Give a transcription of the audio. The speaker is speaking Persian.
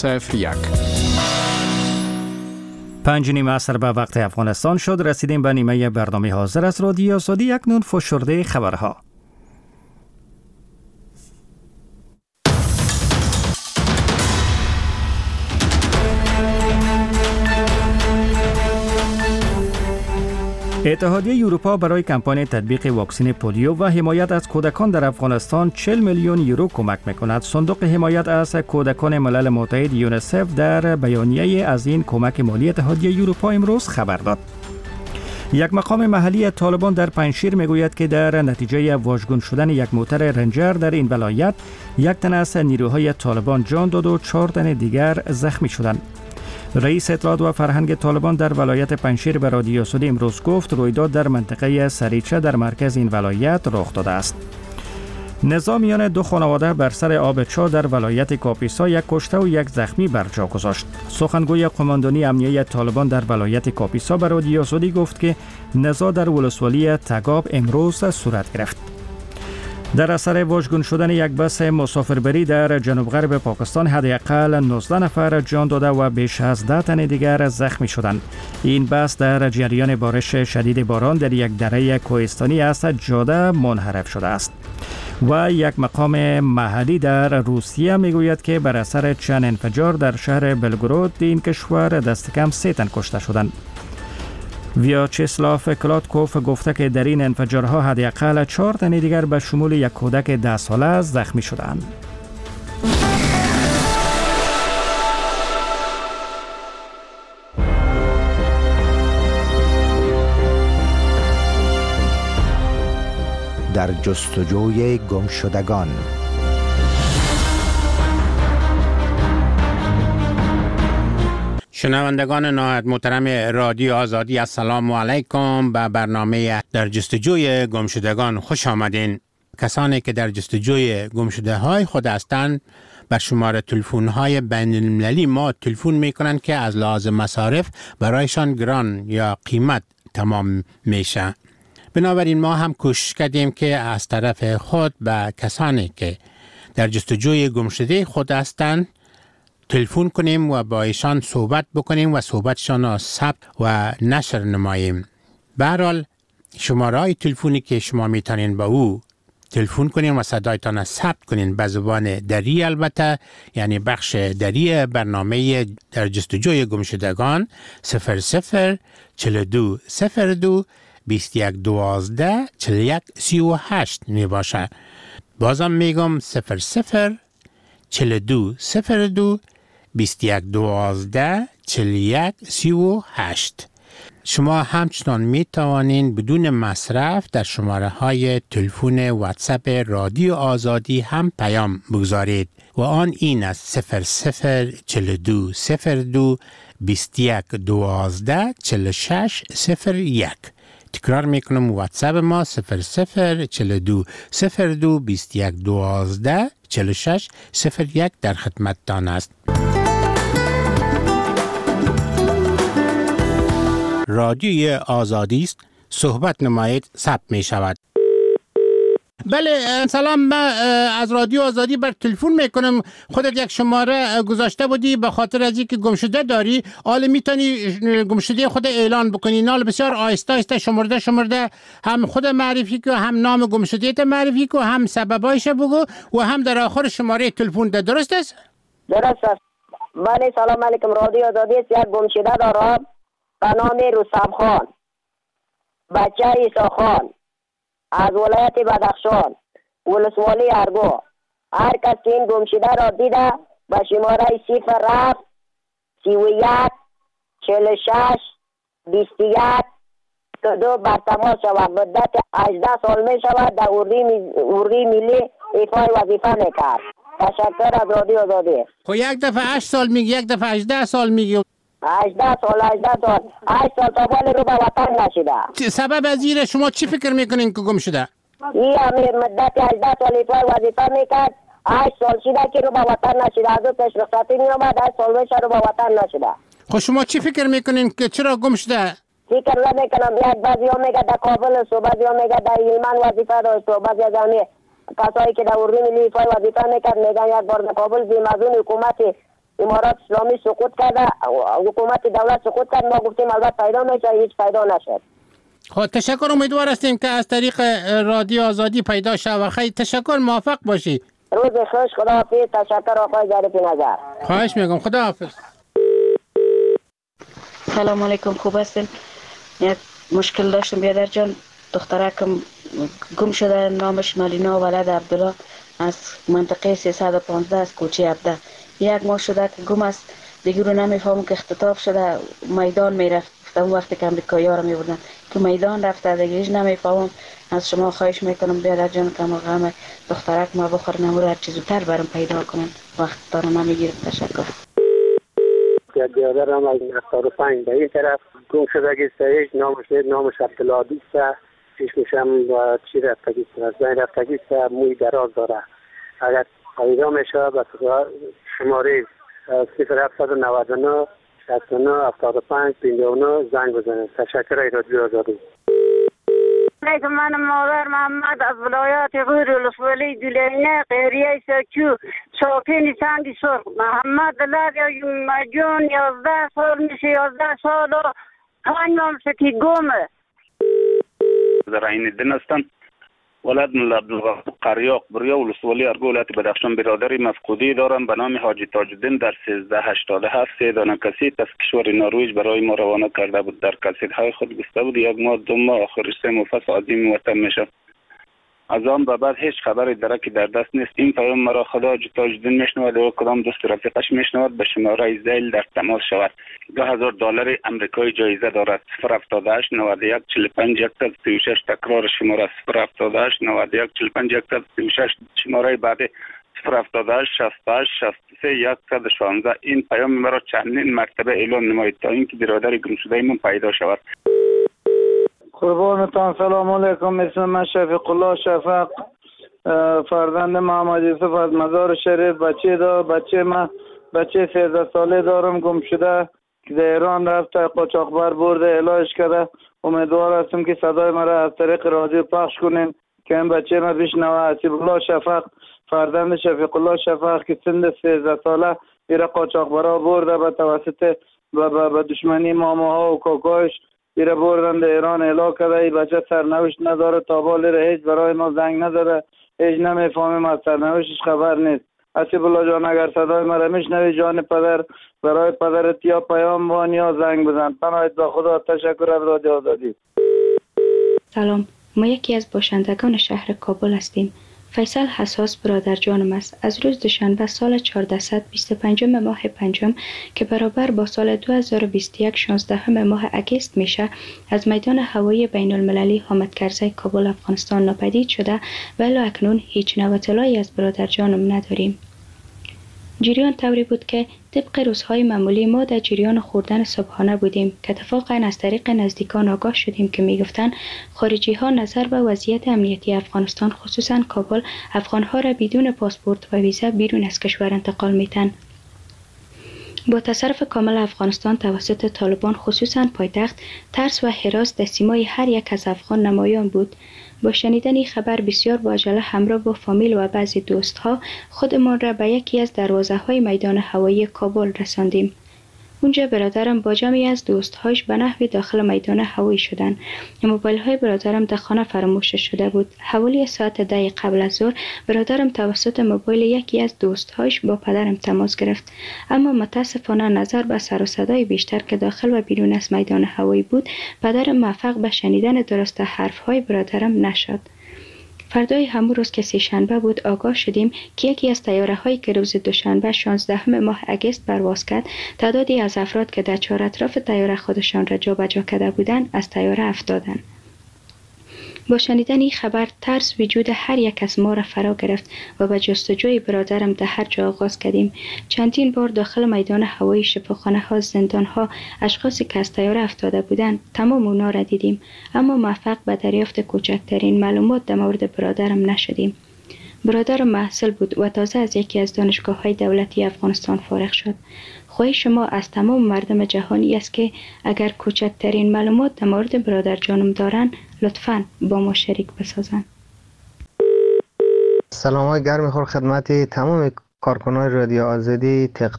01 5 عصر به وقت افغانستان شد. رسیدیم به نیمه برنامه حاضر از رادیو آزادی. اکنون فشرده خبرها. اتحادیه اروپا برای کمپاین تطبیق واکسن پولیو و حمایت از کودکان در افغانستان 40 میلیون یورو کمک می‌کند. صندوق حمایت از کودکان ملل متحد یونیسف در بیانیه از این کمک مالی اتحادیه اروپا امروز خبر داد. یک مقام محلی طالبان در پنجشیر میگوید که در نتیجه واژگون شدن یک موتر رنجر در این ولایت یک تن از نیروهای طالبان جان داد و 4 تن دیگر زخمی شدند. رئیس اطلاعات و فرهنگ طالبان در ولایت پنجشیر به رادیو آزادی امروز گفت رویداد در منطقه سریچه در مرکز این ولایت رخ داده است. نزاع میان دو خانواده بر سر آب چا در ولایت کاپیسا یک کشته و یک زخمی بر جا گذاشت. سخنگوی قماندانی امنیه طالبان در ولایت کاپیسا به رادیو آزادی گفت که نزاع در ولسوالی تگاب امروز صورت گرفت. در اثر واژگون شدن یک بس مسافربری در جنوب غرب پاکستان حداقل 19 نفر جان داده و بیش از 10 تن دیگر زخمی شدند. این بس در جریان بارش شدید باران در یک دره کوهستانی از جاده منحرف شده است. و یک مقام محلی در روسیه میگوید که بر اثر چند انفجار در شهر بلگراد این کشور دست کم 3 تن کشته شدند. ویاچسلاف کلاتکوف گفته که در این انفجارها حداقل 4 تن دیگر به شمول یک کودک 10 ساله زخمی شدند. در جستجوی گمشدگان. شنوندگان نهایت محترم رادیو آزادی، السلام علیکم. به برنامه در جستجوی گمشدگان خوش آمدین. کسانی که در جستجوی گمشده های خود هستند بر شماره تلفن های بین المللی ما تلفن میکنند که از لحاظ مصارف برایشان گران یا قیمت تمام میشه. بنابراین ما هم کوشش کردیم که از طرف خود به کسانی که در جستجوی گمشده خود هستند تلفن کنیم و با ایشان صحبت بکنیم و صحبتشان را ثبت و نشر نماییم. به هر حال شماره های تلفنی که شما میتونین با او تلفن کنین و صدایتان را ثبت کنین به زبان دری، البته یعنی بخش دری برنامه در جستجوی گمشدگان 00 42 02 21 12 41 38 می باشه. بازم میگم 00 42 02 21 12 41 38. شما همچنان می توانین بدون مصرف در شماره های تلفن واتساپ رادیو آزادی هم پیام بگذارید و آن این است 00 42 02 21 12 46 01. تکرار میکنم واتساپ ما 00 42 02 21 12 46 01 در خدمتتان است. رادیوی آزادی است، صحبت نمایید، ثبت می شود. بله سلام، من از رادیو آزادی بر تلفن میکنم. خودت یک شماره گذاشته بودی به خاطر از اینکه گمشده داری، حالا میتونی گمشده خود اعلان بکنی. نال بسیار آهسته آهسته شمرده هم خود معرفی کو، هم نام گمشده ت معرفی کو، هم سببایش بگو و هم در آخر شماره تلفن ده. درست است؟ درست است. بله سلام علیکم. رادیو آزادی است. یک گمشده دارم به نام رستم خان، بچه عیسی خان، از ولایت بدخشان، ولسوالی ارگو. هر کس که این گمشده را دیده به شماره 07 31 46 21 22 بر تماس شود. مدت 18 سال می شود در اردوی ملی ایفای وظیفه میکرد. تشکر از رادیو آزادی. خب یک دفعه 8 سال میگی، یک دفعه 18 سال میگی. 18 سال 8 سال تا بالا رو به وطن نشده. سبب از این شما چی فکر میکنین که گم شده؟ این همه مدت 18 سال ایفای وظیفه میکرد، 8 سال شده که رو به وطن نشده. از او پیش رخصتی میامد، 8 سال میشه رو به وطن نشده. خب شما چی فکر میکنین که چرا گم شده؟ فکر نمیکنم. یک بعضی ها میگه در کابل است و بعضی ها میگه در هلمند وظیفه داشت و بعضی از همه کسایی که در اردوی ملی ایفای وظیفه میکرد میگن یک بار در کابل بیم از اون حکومت امارات اسلامی سقوط کرده، حکومت دولت سقوط کرد. ما گفتیم البته پیدا نشه، هیچ پیدا نشد. خب تشکر، امیدوار هستیم که از طریق رادیو آزادی پیدا شود. خیلی تشکر، موفق باشی. روز خوش، خداحافظ. تشکر آقای ظریف نظر. خواهش میگم، خداحافظ. سلام علیکم، خوب هستین؟ یک مشکل داشتم بیادر جان. دخترکم گم شده، نامش مالینا ولد عبدالله، از منطقه 315 از کوچه عبده. یک ماه شده که گم است، دیگه رو نمیفهمم که اختطاف شده. میدان میرفت، اون وقتی که امریکایی‌ها رو میبردن که میدان رفته، دیگه هیچ نمیفهمم. از شما خواهش میکنم بیادر جان که ما غم دخترک ما بخور نمور هر چیز زودتر برام پیدا کنن، وقت دارم نمیگیرم. تشکر. بیادرم از 75 به این طرف گم شدگی است. نامش عبدالعادی است. چشمش هم چی رفتگی است، از بین رفتگی است، موی دراز داره. اگر پیدا میشه به شماره 0799 69 75 59 زنگ بزنید. تشکر. رادیو آزادی. من مادر محمد از ولایت غور ولسوالی دلینه قریه سکو ساکن سنگ سرخ. محمد لگ جون 11 سال میشه، 11 سال و 5 ماه میشه که گمه. در عین الدین هستم. ولد ملا عبدالغفور قریاق بریا ولسوالی ارگو ولایت بدخشان. برادری مفقودی دارم به نام حاجی تاج الدین. در 1387 3 دانه کسیت از کشور نروژ برای ما روانه کرده بود. در کسیت‌های خود گفته بود 1 ماه 2 ماه آخرش 3 ماه پس عظیم وطن میشه. از آن به بعد هیچ خبری درکی در دست نیست. این پیام مرا خدا حاجی تاج الدین میشنود و کدام دوست رفیقش میشنود به شماره زیل در تماس شود. $2000 آمریکایی جایزه دارد. 078 91 45 136 تکرار شماره 078 91 45 136 شماره بعدی 078 68 63 116. این پیام مرا چندین مرتبه اعلام نمایید تا اینکه برادر گم شده من پیدا شود. قربانتان. سلام علیکم. اسم من شفیق الله شفق، فرزند محمد یوسف از مزار شریف. بچه 13 ساله دارم، گم شده که در ایران رفته، قاچاقبر برده علاج کرده. امیدوار هستم که صدای مرا از طریق رادیو پخش کنین که این بچه ما بشنوه. حسیب الله شفق، فرزند شفیق الله شفق که سن 13 ساله ایره قاچاقبرا برده به توسط به دشمنی ماماها و کاکایش ایره بردن در ایران علاج کرده. این بچه سرنوشت نداره، تا بالی هیچ برای ما زنگ نداره، هیچ نمیفهمیم، از سرنوشتش خبر نیست. حسیب الله جان اگر صدای مرا میشنوی جان پدر، برای پدرت یا پیام بان یا زنگ بزن. پناهت به خدا. تشکر از رادیو آزادی. سلام، ما یکی از باشندگان شهر کابل هستیم. فیصل حساس برادر جانم است. از روز دوشنبه سال 1425 ماه پنجم که برابر با سال 2021 16 ماه اگست میشه، از میدان هوایی بین المللی حامد کرزی کابل افغانستان ناپدید شده و الی اکنون هیچ نوع اطلاعی از برادر جانم نداریم. جریان طوری بود که طبق روزهای معمولی ما در جریان خوردن صبحانه بودیم که اتفاقا از طریق نزدیکان آگاه شدیم که میگفتند خارجی ها نظر به وضعیت امنیتی افغانستان خصوصا کابل افغانها را بدون پاسپورت و ویزا بیرون از کشور انتقال میتن. با تصرف کامل افغانستان توسط طالبان خصوصا پایتخت، ترس و هراس در سیمای هر یک از افغان نمایان بود. با شنیدن این خبر بسیار با عجله همراه با فامیل و بعضی دوستها خودمان را به یکی از دروازه های میدان هوایی کابل رساندیم. اونجا برادرم با جمعی از دوستهاش به نحوی داخل میدان هوایی شدند. موبایل های برادرم در خانه فراموش شده بود. حوالی ساعت 10 قبل از ظهر برادرم توسط موبایل یکی از دوستهاش با پدرم تماس گرفت، اما متاسفانه نظر به سر و صدای بیشتر که داخل و بیرون از میدان هوایی بود، پدرم موفق به شنیدن درست حرف های برادرم نشد. فردای همون روز که سه‌شنبه بود آگاه شدیم که یکی از طیاره هایی که روز دوشنبه 16 ماه اگست پرواز کرد، تعدادی از افراد که در چهار اطراف طیاره خودشان را جابجا کرده بودند از طیاره افتادند. با شنیدن این خبر ترس وجود هر یک از ما را فرا گرفت و به جستجوی برادرم در هر جا آغاز کردیم. چندین بار داخل میدان هوایی، شفاخانه ها، زندان ها، اشخاصی که از طیاره افتاده بودند تمام اونا را دیدیم، اما موفق به دریافت کوچکترین معلومات در مورد برادرم نشدیم. برادرم محصل بود و تازه از یکی از دانشگاه‌های دولتی افغانستان فارغ شد. خواهش ما از تمام مردم جهانی است که اگر کوچکترین معلومات در مورد برادر جانم دارن لطفاً با ما شریک بسازن. سلام های گرم خور خدمت تمام کارکنان رادیو آزادی.